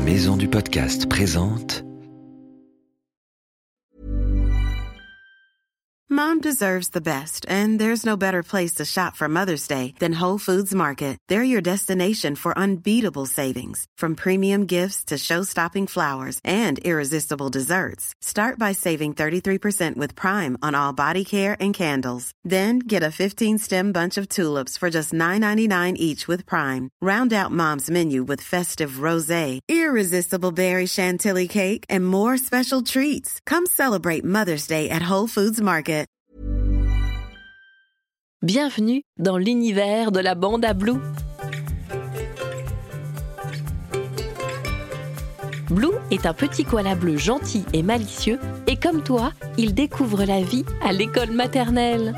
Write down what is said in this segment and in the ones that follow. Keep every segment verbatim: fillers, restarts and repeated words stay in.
Maison du Podcast présente Mom deserves the best, and there's no better place to shop for Mother's Day than Whole Foods Market. They're your destination for unbeatable savings, from premium gifts to show-stopping flowers and irresistible desserts. Start by saving thirty-three percent with Prime on all body care and candles. Then get a fifteen-stem bunch of tulips for just nine ninety-nine each with Prime. Round out Mom's menu with festive rosé, irresistible berry chantilly cake, and more special treats. Come celebrate Mother's Day at Whole Foods Market. Bienvenue dans l'univers de la bande à Blue. Blue est un petit koala bleu gentil et malicieux et comme toi, il découvre la vie à l'école maternelle.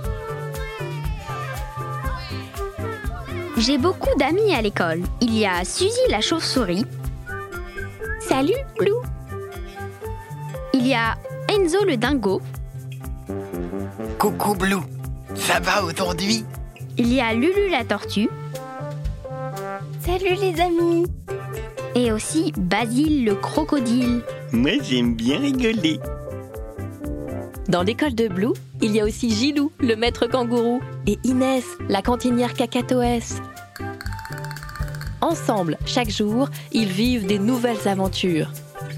J'ai beaucoup d'amis à l'école. Il y a Suzy la chauve-souris. Salut, Blue. Il y a Enzo le dingo. Coucou Blue, ça va aujourd'hui? Il y a Lulu la tortue. Salut les amis. Et aussi Basile le crocodile. Moi j'aime bien rigoler. Dans l'école de Blue, il y a aussi Gilou, le maître kangourou, et Inès, la cantinière cacatoès. Ensemble, chaque jour, ils vivent des nouvelles aventures.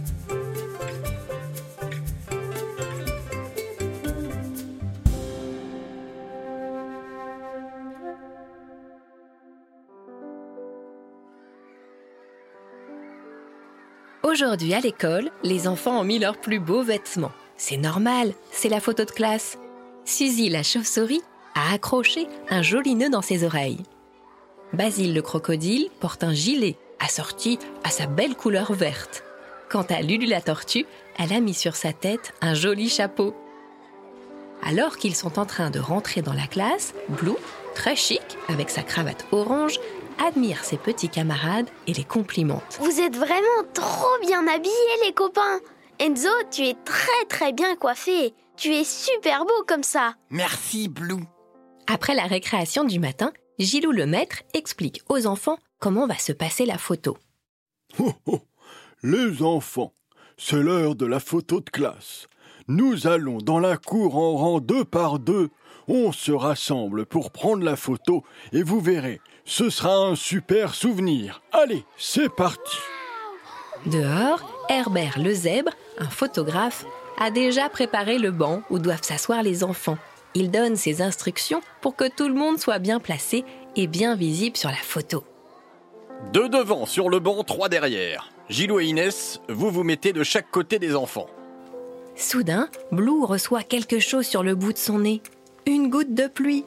Aujourd'hui à l'école, les enfants ont mis leurs plus beaux vêtements. C'est normal, c'est la photo de classe. Suzy la chauve-souris a accroché un joli nœud dans ses oreilles. Basile le crocodile porte un gilet assorti à sa belle couleur verte. Quant à Lulu la tortue, elle a mis sur sa tête un joli chapeau. Alors qu'ils sont en train de rentrer dans la classe, Blue, très chic, avec sa cravate orange, admire ses petits camarades et les complimente. Vous êtes vraiment trop bien habillés les copains. Enzo, tu es très très bien coiffé. Tu es super beau comme ça. Merci Blue. Après la récréation du matin, Gilou le maître explique aux enfants comment va se passer la photo. Oh, oh. Les enfants, c'est l'heure de la photo de classe. Nous allons dans la cour en rang deux par deux. On se rassemble pour prendre la photo et vous verrez, ce sera un super souvenir. Allez, c'est parti. Dehors, Herbert le zèbre, un photographe, a déjà préparé le banc où doivent s'asseoir les enfants. Il donne ses instructions pour que tout le monde soit bien placé et bien visible sur la photo. Deux devant sur le banc, trois derrière. Gilou et Inès, vous vous mettez de chaque côté des enfants. Soudain, Blue reçoit quelque chose sur le bout de son nez. Une goutte de pluie.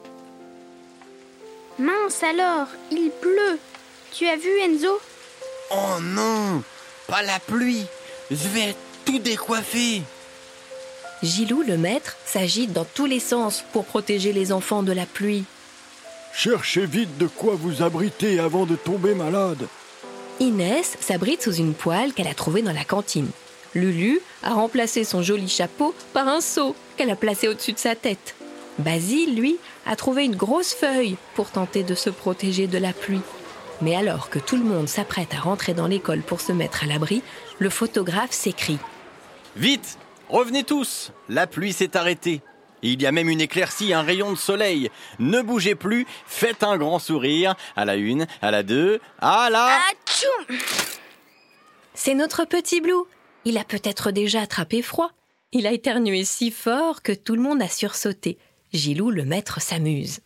Mince alors, il pleut. Tu as vu Enzo? Oh non, pas la pluie. Je vais être tout décoiffé. Gilou, le maître, s'agite dans tous les sens pour protéger les enfants de la pluie. Cherchez vite de quoi vous abriter avant de tomber malade. Inès s'abrite sous une poêle qu'elle a trouvée dans la cantine. Lulu a remplacé son joli chapeau par un seau qu'elle a placé au-dessus de sa tête. Basile, lui, a trouvé une grosse feuille pour tenter de se protéger de la pluie. Mais alors que tout le monde s'apprête à rentrer dans l'école pour se mettre à l'abri, le photographe s'écrie. Vite, revenez tous, la pluie s'est arrêtée. Il y a même une éclaircie, un rayon de soleil. Ne bougez plus, faites un grand sourire. À la une, à la deux, à la... Atchoum! C'est notre petit Blue. Il a peut-être déjà attrapé froid. Il a éternué si fort que tout le monde a sursauté. Gilou, le maître, s'amuse.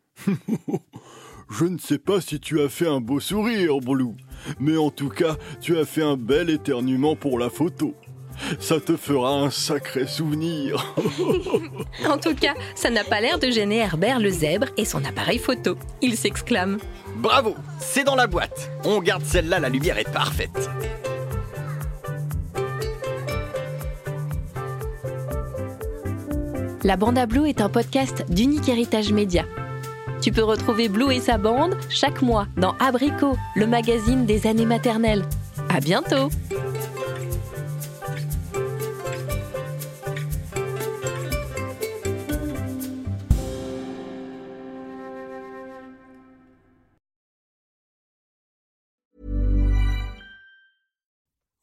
Je ne sais pas si tu as fait un beau sourire, Blue, mais en tout cas, tu as fait un bel éternuement pour la photo. Ça te fera un sacré souvenir. En tout cas, ça n'a pas l'air de gêner Herbert le zèbre et son appareil photo. Il s'exclame. Bravo, c'est dans la boîte. On garde celle-là, la lumière est parfaite. La Bande à Blue est un podcast d'Unique Héritage Média. Tu peux retrouver Blue et sa bande chaque mois dans Abricot, le magazine des années maternelles. À bientôt!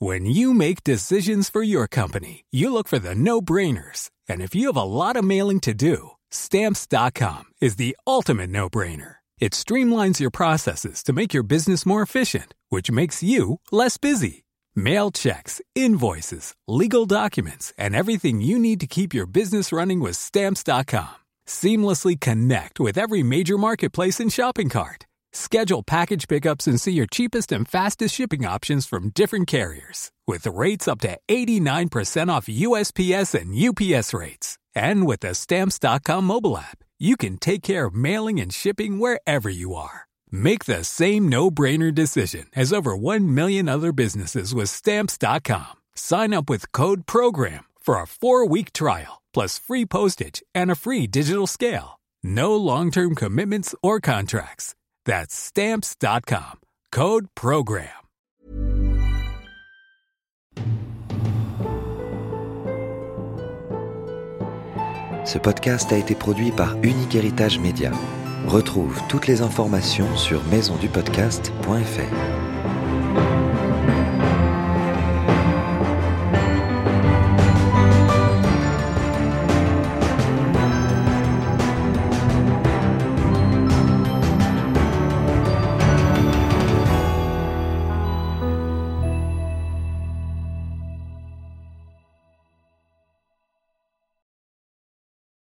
When you make decisions for your company, you look for the no-brainers. And if you have a lot of mailing to do, Stamps dot com is the ultimate no-brainer. It streamlines your processes to make your business more efficient, which makes you less busy. Mail checks, invoices, legal documents, and everything you need to keep your business running with Stamps dot com. Seamlessly connect with every major marketplace and shopping cart. Schedule package pickups and see your cheapest and fastest shipping options from different carriers, with rates up to eighty-nine percent off U S P S and U P S rates. And with the Stamps dot com mobile app, you can take care of mailing and shipping wherever you are. Make the same no-brainer decision as over one million other businesses with Stamps dot com. Sign up with code PROGRAM for a four-week trial, plus free postage and a free digital scale. No long-term commitments or contracts. That's Stamps dot com. Code PROGRAM. Ce podcast a été produit par Unique Héritage Média. Retrouve toutes les informations sur maison du podcast point f r.